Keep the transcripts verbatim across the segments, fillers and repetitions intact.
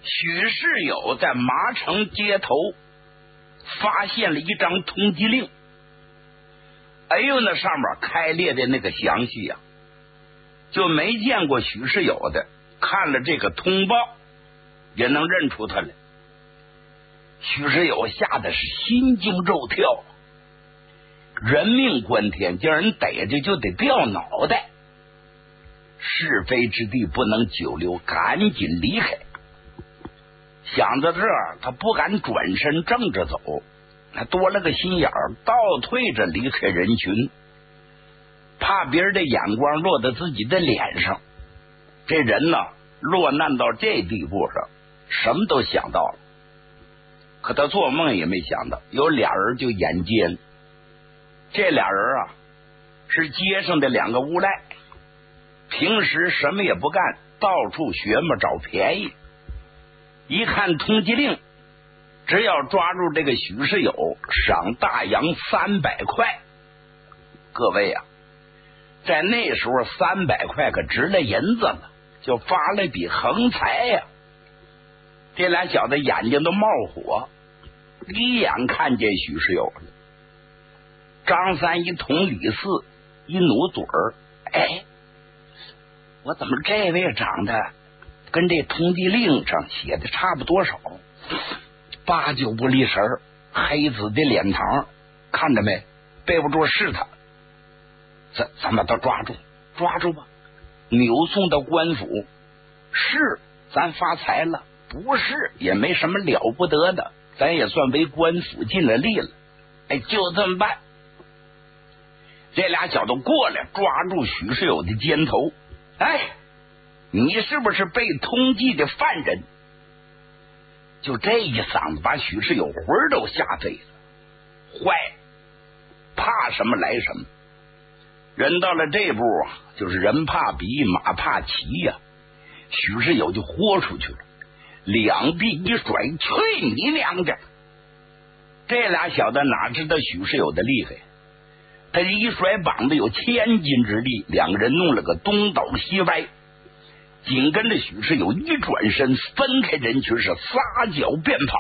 许世友在麻城街头发现了一张通缉令。哎呦，那上面开列的那个详细啊，就没见过许世友的，看了这个通报也能认出他来。许世友吓得是心惊肉跳，人命关天，叫人逮着就得掉脑袋，是非之地不能久留，赶紧离开。想到这儿，他不敢转身正着走，他多了个心眼儿，倒退着离开人群，怕别人的眼光落在自己的脸上。这人呢，落难到这地步上，什么都想到了。可他做梦也没想到，有俩人就眼尖。这俩人啊，是街上的两个无赖，平时什么也不干，到处学摸找便宜。一看通缉令，只要抓住这个许世友，赏大洋三百块。各位啊，在那时候三百块可值了银子了，就发了笔横财呀、啊！这俩小子眼睛都冒火，一眼看见许世友了。张三一捅李四，一努嘴儿，哎，我怎么这位长得跟这通缉令上写的差不多少？八九不离神，黑子的脸庞，看着没？背不住是他，咱咱把他抓住，抓住吧！扭送到官府，是咱发财了，不是也没什么了不得的，咱也算为官府尽了力了。哎，就这么办。这俩小子过来，抓住许世友的肩头。哎，你是不是被通缉的犯人？就这一嗓子，把许世友魂儿都吓飞了。坏，怕什么来什么。人到了这步啊，就是人怕比，马怕骑呀、啊。许世友就豁出去了，两臂一甩，去你娘的！这俩小子哪知道许世友的厉害？他一甩膀子有千斤之力，两个人弄了个东倒西歪，紧跟着许世友一转身，分开人群，是撒脚便跑。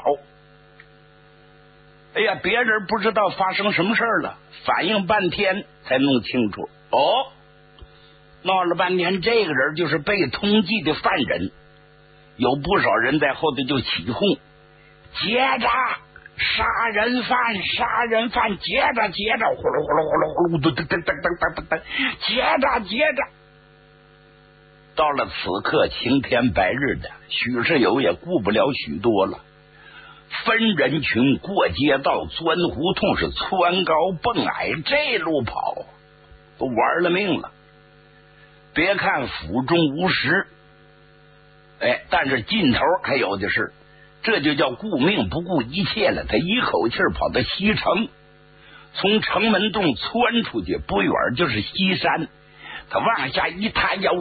哎呀，别人不知道发生什么事了，反应半天才弄清楚。哦，闹了半天，这个人就是被通缉的犯人。有不少人在后头就起哄：接着杀人犯，杀人犯，接着接着，呼噜呼噜呼噜呼噜，噔噔噔噔噔噔，接着接着。到了此刻，晴天白日的，许世友也顾不了许多了，分人群过街道，钻胡同，是蹿高蹦矮，这路跑都玩了命了。别看府中无实，哎，但是尽头还有的是。这就叫顾命不顾一切了。他一口气跑到西城，从城门洞窜出去，不远就是西山。他往下一塌腰，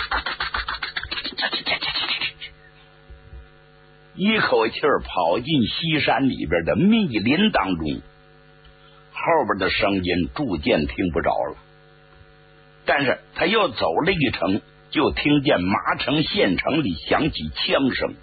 一口气跑进西山里边的密林当中。后边的声音逐渐听不着了，但是他又走了一程，就听见麻城县城里响起枪声。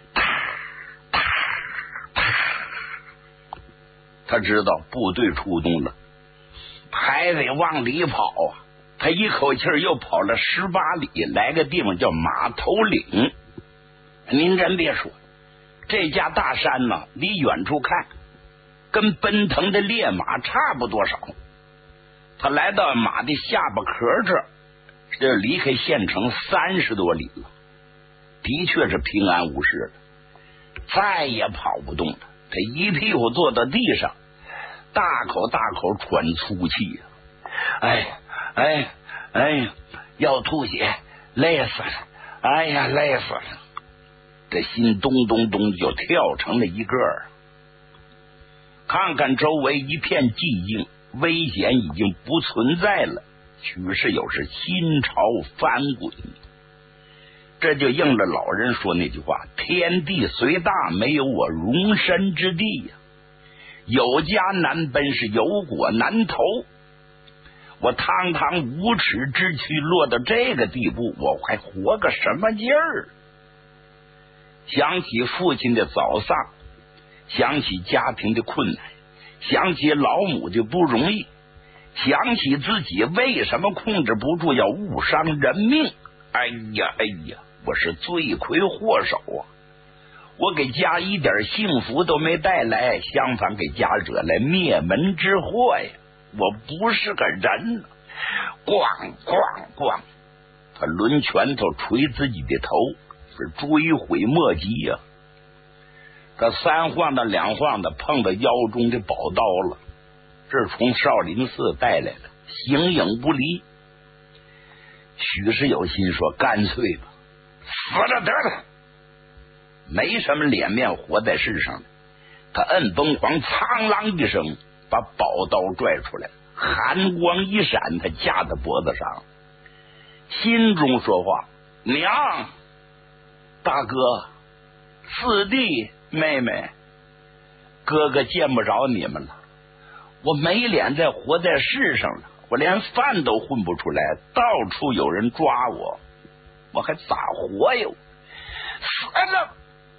他知道部队出动了，还得往里跑啊！他一口气又跑了十八里，来个地方叫马头岭。您真别说，这家大山呢，离远处看跟奔腾的烈马差不多少。他来到马的下巴壳这儿，这离开县城三十多里了，的确是平安无事了，再也跑不动了。他一屁股坐到地上，大口大口喘粗气呀、啊！哎哎哎，要吐血，累死了！哎呀，累死了！这心咚咚咚就跳成了一个儿。看看周围一片寂静，危险已经不存在了。许世友是心潮翻滚，这就应了老人说那句话：天地虽大，没有我容身之地呀、啊。有家难奔，是有果难投。我堂堂无耻之躯落到这个地步，我还活个什么劲儿？ 想起父亲的早丧，想起家庭的困难，想起老母的不容易，想起自己为什么控制不住要误伤人命。哎呀哎呀，我是罪魁祸首啊！我给家一点幸福都没带来，相反给家惹来灭门之祸呀！我不是个人，咣咣咣，他抡拳头捶自己的头，是追悔莫及呀、啊！他三晃的两晃的碰到腰中的宝刀了，这是从少林寺带来的，形影不离。许世友心说，干脆吧，死了得了，没什么脸面活在世上的。他摁崩簧，苍啷一声把宝刀拽出来，寒光一闪，他架在脖子上，心中说话：娘，大哥，四弟，妹妹，哥哥见不着你们了，我没脸再活在世上了，我连饭都混不出来，到处有人抓我，我还咋活呀？死了！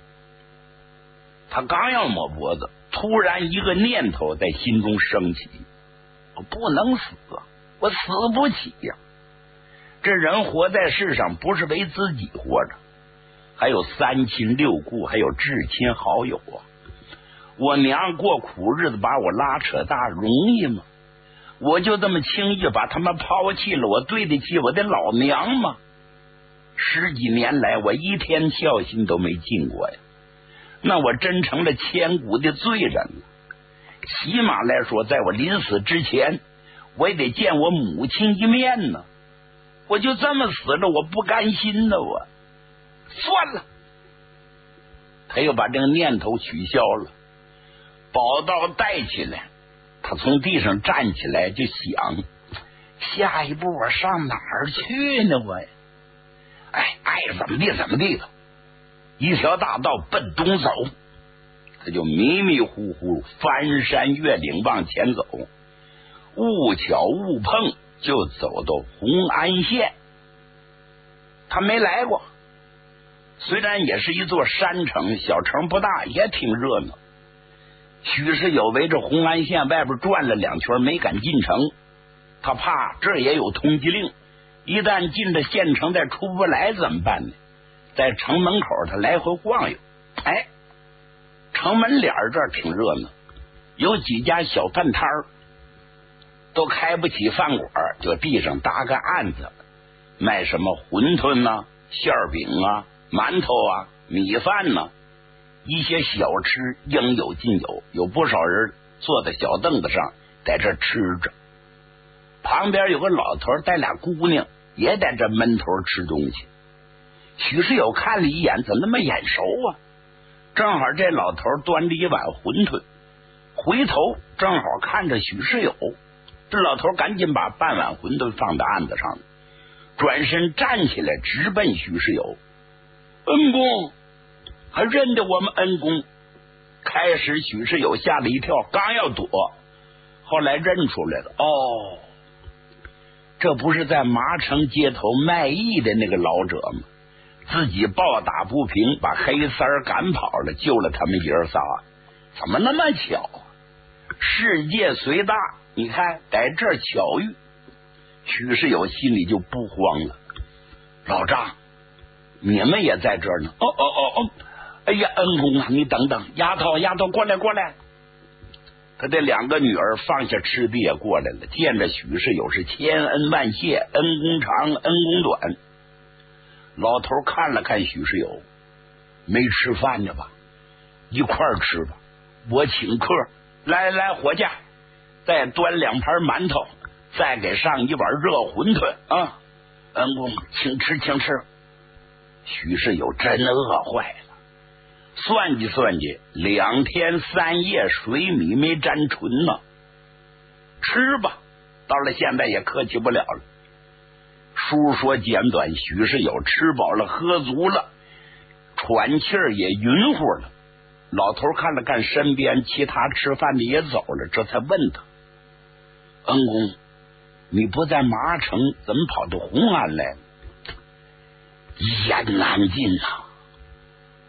他刚要抹脖子，突然一个念头在心中升起：我不能死啊，我死不起呀、啊！这人活在世上不是为自己活着，还有三亲六故，还有至亲好友啊！我娘过苦日子把我拉扯大，容易吗？我就这么轻易把他们抛弃了，我对得起我的老娘吗？十几年来我一天孝心都没尽过呀，那我真成了千古的罪人了。起码来说，在我临死之前，我也得见我母亲一面呢。我就这么死了，我不甘心呢，我算了。他又把这个念头取消了，宝刀带起来，他从地上站起来，就想下一步我上哪儿去呢？我哎爱怎么地怎么地的，一条大道奔东走，他就迷迷糊糊翻山越岭往前走，误巧误碰就走到红安县。他没来过，虽然也是一座山城，小城不大，也挺热闹。许世友围着红安县外边转了两圈，没敢进城，他怕这也有通缉令，一旦进了县城再出不来怎么办呢？在城门口他来回晃悠，哎，城门脸这儿挺热闹，有几家小饭摊儿都开不起饭馆，就地上搭个案子，卖什么馄饨啊、馅饼啊、馒头啊、米饭呢、啊，一些小吃应有尽有，有不少人坐在小凳子上在这吃着。旁边有个老头带俩姑娘也在这闷头吃东西。许世友看了一眼，怎么那么眼熟啊？正好这老头端着一碗馄饨，回头正好看着许世友，这老头赶紧把半碗馄饨放在案子上，转身站起来直奔许世友。恩公，还认得我们恩公？开始许世友吓了一跳，刚要躲，后来认出来了，哦，这不是在麻城街头卖艺的那个老者吗？自己暴打不平，把黑三儿赶跑了，救了他们爷儿仨，怎么那么巧？世界虽大，你看在这儿巧遇，许世友心里就不慌了。老张，你们也在这儿呢？哦哦哦哦，哎呀，恩公啊，你等等，丫头丫头，过来过来。他这两个女儿放下吃的也过来了，见着许世友是千恩万谢，恩公长恩公短。老头看了看许世友，没吃饭呢吧？一块儿吃吧，我请客。来来，伙计，再端两盘馒头，再给上一碗热馄饨啊！恩公，请吃请吃。许世友真饿坏了，算计算计，两天三夜水米没沾唇呢。吃吧，到了现在也客气不了了。书说简短，许世友吃饱了喝足了，喘气儿也匀乎了。老头看了看身边其他吃饭的也走了，这才问他：恩公，你不在麻城，怎么跑到红安来了？一言难尽呐！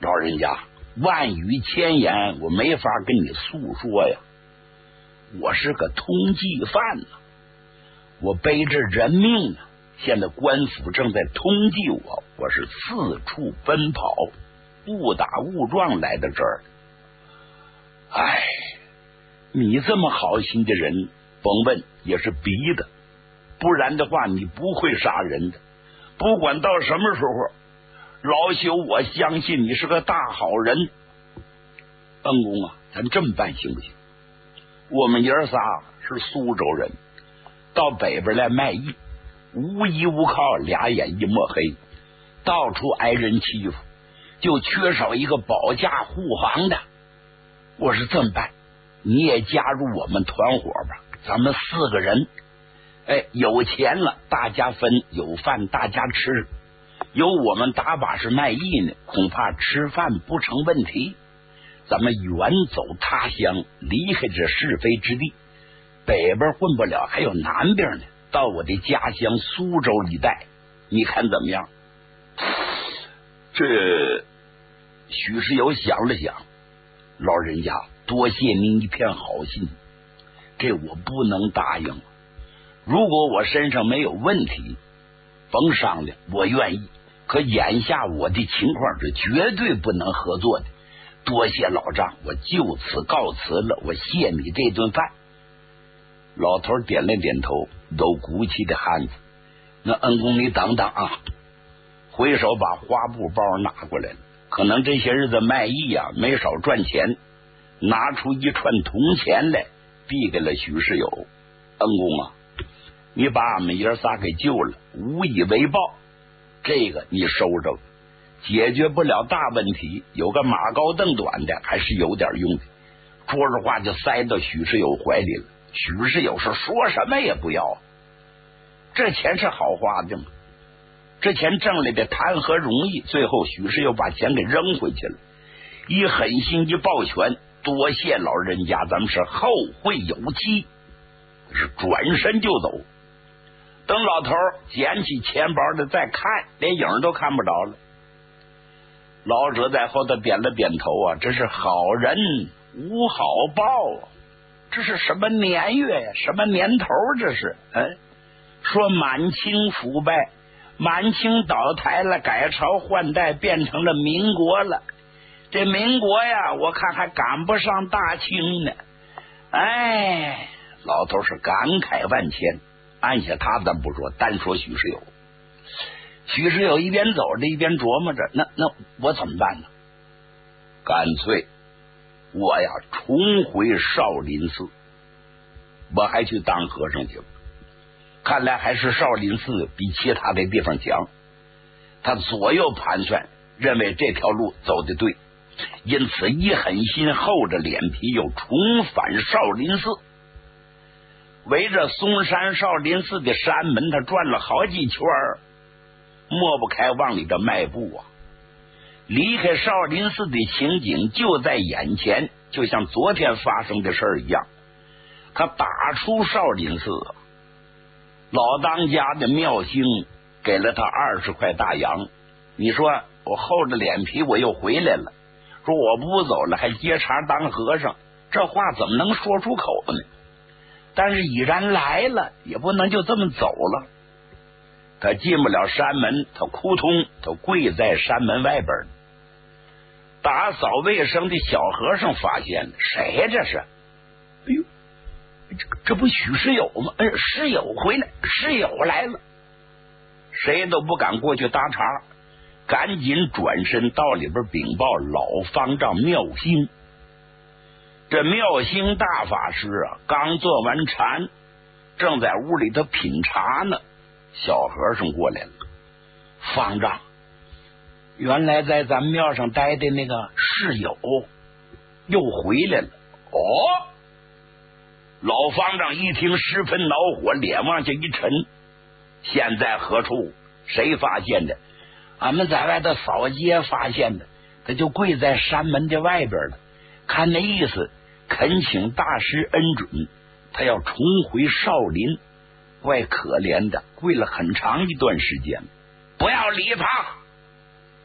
老人家，万语千言我没法跟你诉说呀，我是个通缉犯呢、啊，我背着人命呢、啊，现在官府正在通缉我，我是四处奔跑，误打误撞来到这儿。哎，你这么好心的人，甭问也是逼的，不然的话你不会杀人的。不管到什么时候，老朽我相信你是个大好人。恩公啊，咱这么办行不行？我们爷儿仨是苏州人，到北边来卖艺，无依无靠，俩眼一抹黑，到处挨人欺负，就缺少一个保驾护航的。我是这么办，你也加入我们团伙吧，咱们四个人，哎，有钱了大家分，有饭大家吃，有我们打把式卖艺呢，恐怕吃饭不成问题。咱们远走他乡，离开这是非之地，北边混不了，还有南边呢，到我的家乡苏州一带，你看怎么样？这许世友想了想，老人家，多谢您一片好心，这我不能答应。如果我身上没有问题，甭商量，我愿意。可眼下我的情况是绝对不能合作的。多谢老丈，我就此告辞了，我谢你这顿饭。老头点了点头，有骨气的汉子。那恩公你等等啊，回手把花布包拿过来了。可能这些日子卖艺啊没少赚钱，拿出一串铜钱来递给了许世友。恩公啊，你把俺们爷仨给救了，无以为报，这个你收着，解决不了大问题，有个马高凳短的还是有点用的。说着话就塞到许世友怀里了。许世友是说什么也不要，这钱是好花的吗？这钱挣来的谈何容易？最后许世友把钱给扔回去了，一狠心一抱拳，多谢老人家，咱们是后会有期，是转身就走。等老头捡起钱包的再看，连影都看不着了。老者在后头点了点头啊，这是好人无好报啊，这是什么年月呀？什么年头？这是嗯，说满清腐败，满清倒台了，改朝换代，变成了民国了。这民国呀，我看还赶不上大清呢。哎，老头是感慨万千。按下他咱不说，单说许世友。许世友一边走着一边琢磨着，那那我怎么办呢？干脆我呀重回少林寺，我还去当和尚去了。看来还是少林寺比其他的地方强。他左右盘算，认为这条路走得对，因此一狠心，厚着脸皮又重返少林寺。围着嵩山少林寺的山门，他转了好几圈，抹不开往里的迈步啊！离开少林寺的情景就在眼前，就像昨天发生的事儿一样。他打出少林寺，老当家的妙兴给了他二十块大洋。你说我厚着脸皮我又回来了，说我不走了，还接茬当和尚，这话怎么能说出口呢？但是已然来了，也不能就这么走了。他进不了山门，他扑通，他跪在山门外边。打扫卫生的小和尚发现了，谁呀这是？哎呦，这这不许世友吗？哎，世友回来，世友来了。谁都不敢过去搭茬，赶紧转身到里边禀报老方丈妙心。这妙兴大法师啊，刚做完禅，正在屋里头品茶呢。小和尚过来了，方丈，原来在咱们庙上待的那个室友又回来了。哦，老方丈一听十分恼火，脸往下一沉。现在何处？谁发现的？俺们在外头扫街发现的，他就跪在山门的外边了。看那意思，恳请大师恩准，他要重回少林。怪可怜的，跪了很长一段时间。不要理他，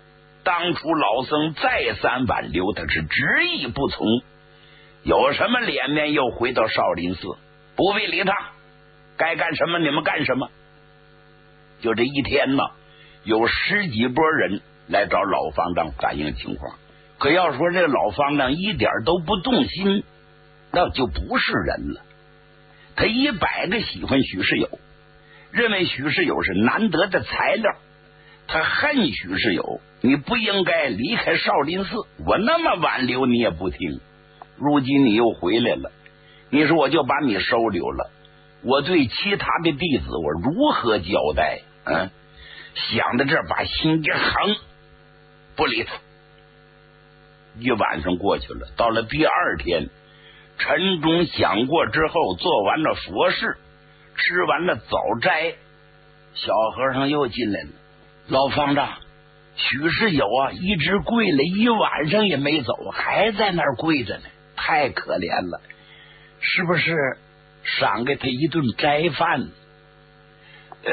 当初老僧再三挽留，他是执意不从，有什么脸面又回到少林寺，不必理他，该干什么你们干什么。就这一天呢，有十几拨人来找老方丈反映情况，可要说这老方丈一点都不动心，那就不是人了。他一百个喜欢许世友，认为许世友是难得的材料，他恨许世友，你不应该离开少林寺，我那么挽留你也不听，如今你又回来了，你说我就把你收留了，我对其他的弟子我如何交代？嗯，想到这儿把心一横，不理他。一晚上过去了，到了第二天，晨钟响过之后，做完了佛事，吃完了早斋，小和尚又进来了。老方丈，许世友啊，一直跪了一晚上也没走，还在那儿跪着呢，太可怜了，是不是赏给他一顿斋饭？呃，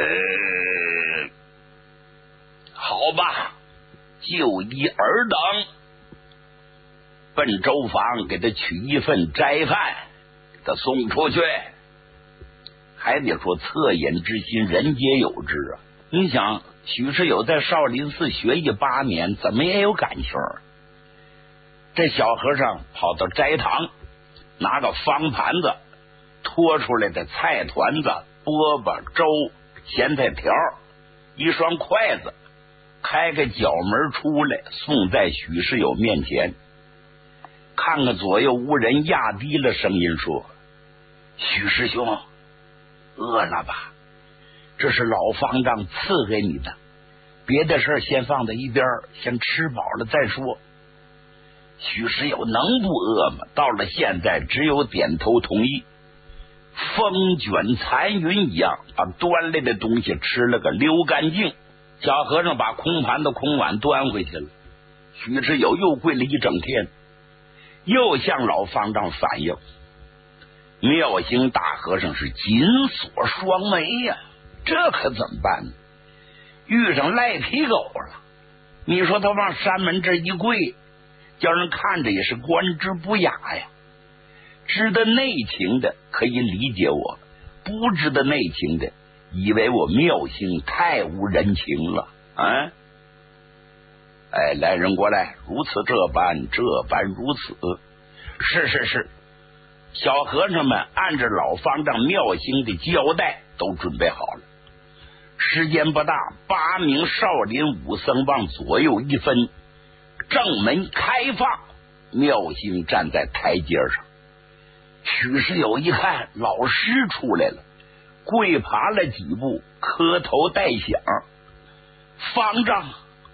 好吧，就一尔等，奔粥房给他取一份斋饭，给他送出去。还得说恻隐之心，人皆有之啊！你想，许世友在少林寺学艺八年，怎么也有感情。这小和尚跑到斋堂，拿个方盘子，拖出来的菜团子、饽饽、粥、咸菜条，一双筷子，开个角门出来，送在许世友面前。看看左右无人，压低了声音说：“许师兄，饿了吧？这是老方丈赐给你的，别的事先放在一边，先吃饱了再说。”许世友能不饿吗？到了现在，只有点头同意。风卷残云一样，把端来的东西吃了个溜干净。小和尚把空盘子空碗端回去了。许世友又跪了一整天，又向老方丈反映。妙行大和尚是紧锁双眉呀、啊，这可怎么办呢？遇上赖皮狗了，你说他往山门这一跪，叫人看着也是观之不雅呀。知道内情的可以理解我，不知道内情的以为我妙行太无人情了啊！哎，来人过来，如此这般，这般如此。是是是，小和尚们按着老方丈妙行的交代都准备好了。时间不大，八名少林武僧往左右一分，正门开放，妙行站在台阶上。许世友一看老师出来了，跪爬了几步，磕头带响。方丈，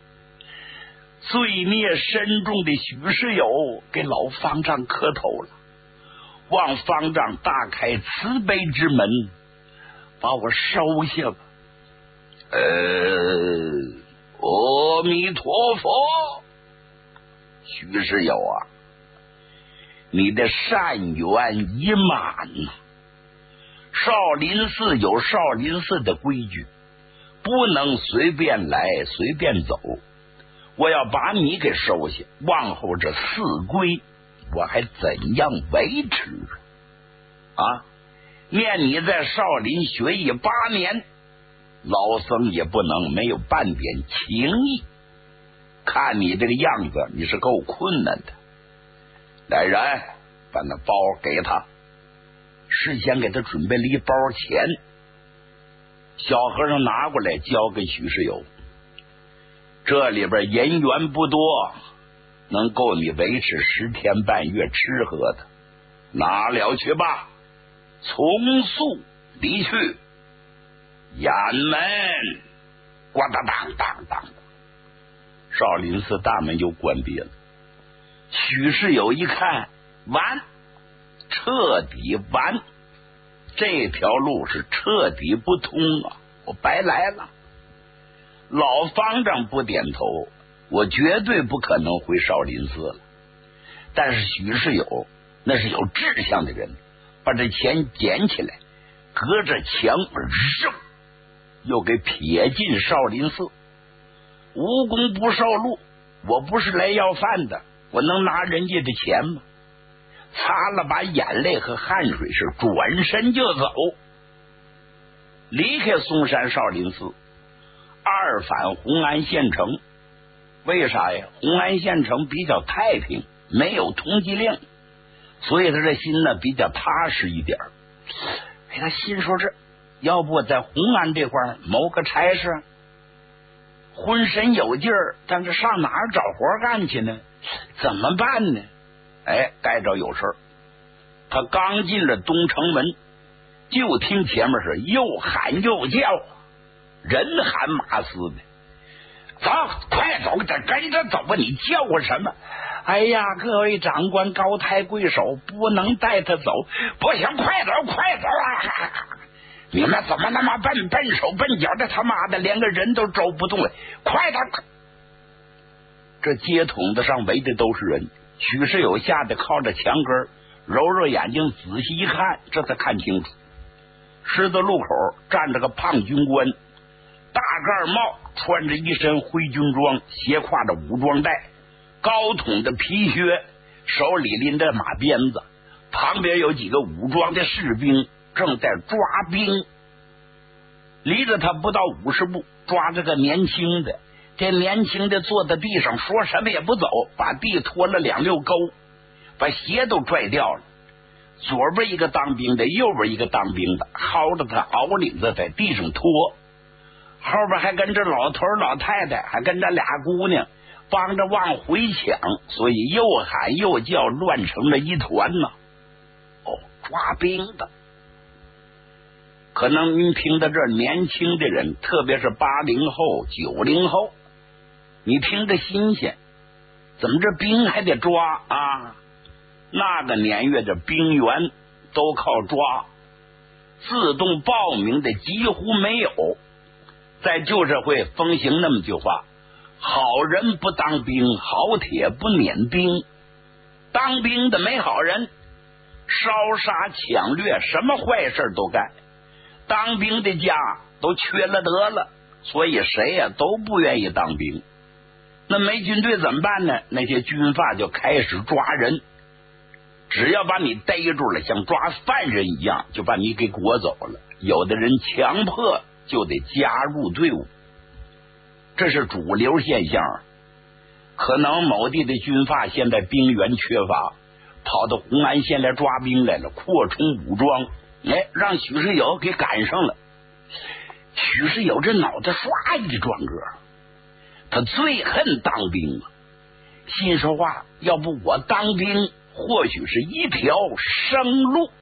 罪孽深重的许世友给老方丈磕头了，望方丈大开慈悲之门，把我收下吧。呃，阿弥陀佛。许世友啊，你的善缘已满呐。少林寺有少林寺的规矩，不能随便来随便走。我要把你给收下，往后这寺规我还怎样维持啊？念你在少林学艺八年，老僧也不能没有半点情义。看你这个样子，你是够困难的。来人，把那包给他。事先给他准备了一包钱，小和尚拿过来交给许世友。这里边银元不多，能够你维持十天半月吃喝的，拿了去吧。从速离去。掩门，咣当当当当，少林寺大门又关闭了。许世友一看，完，彻底完，这条路是彻底不通啊！我白来了。老方丈不点头，我绝对不可能回少林寺了。但是许世友那是有志向的人，把这钱捡起来，隔着墙扔，又给撇进少林寺。无功不受禄， 我不是来要饭的，我能拿人家的钱吗？擦了把眼泪和汗水，是转身就走，离开嵩山少林寺，二返红安县城。为啥呀？红安县城比较太平，没有通缉令，所以他这心呢比较踏实一点。哎，他心说这要不我在红安这块谋个差事，浑身有劲儿，但是上哪儿找活干去呢？怎么办呢？哎，该着有事儿。他刚进了东城门，就听前面是又喊又叫，人喊马嘶的。走，快走，这跟着走吧！你叫我什么？哎呀，各位长官高抬贵手，不能带他走。不行，快走，快走啊！你们怎么那么笨，笨手笨脚的，他妈的连个人都走不动了！快点！这街筒子上围的都是人，许世友吓得靠着墙根，揉揉眼睛，仔细一看，这才看清楚，十字路口站着个胖军官，大盖帽，穿着一身灰军装，斜挎着武装带，高筒的皮靴，手里拎着马鞭子，旁边有几个武装的士兵正在抓兵。离着他不到五十步，抓着个年轻的，这年轻的坐在地上，说什么也不走，把地拖了两溜沟，把鞋都拽掉了。左边一个当兵的，右边一个当兵的，薅着他袄领子在地上拖，后边还跟着老头老太太，还跟着俩姑娘帮着往回抢，所以又喊又叫，乱成了一团呢。哦，抓兵的。可能您听到这儿，年轻的人，特别是八零后、九零后，你听着新鲜，怎么这兵还得抓啊？那个年月的兵员都靠抓，自动报名的几乎没有。在旧社会风行那么句话：好人不当兵，好铁不撵兵。当兵的没好人，烧杀抢掠，什么坏事都干。当兵的家都缺了德了，所以谁呀、啊、都不愿意当兵。那没军队怎么办呢？那些军阀就开始抓人，只要把你逮住了，像抓犯人一样，就把你给裹走了。有的人强迫就得加入队伍，这是主流现象。可能某地的军阀现在兵源缺乏，跑到红安县来抓兵来了，扩充武装，哎，让许世友给赶上了。许世友这脑袋唰一转个，他最恨当兵了，心说话，要不我当兵或许是一条生路。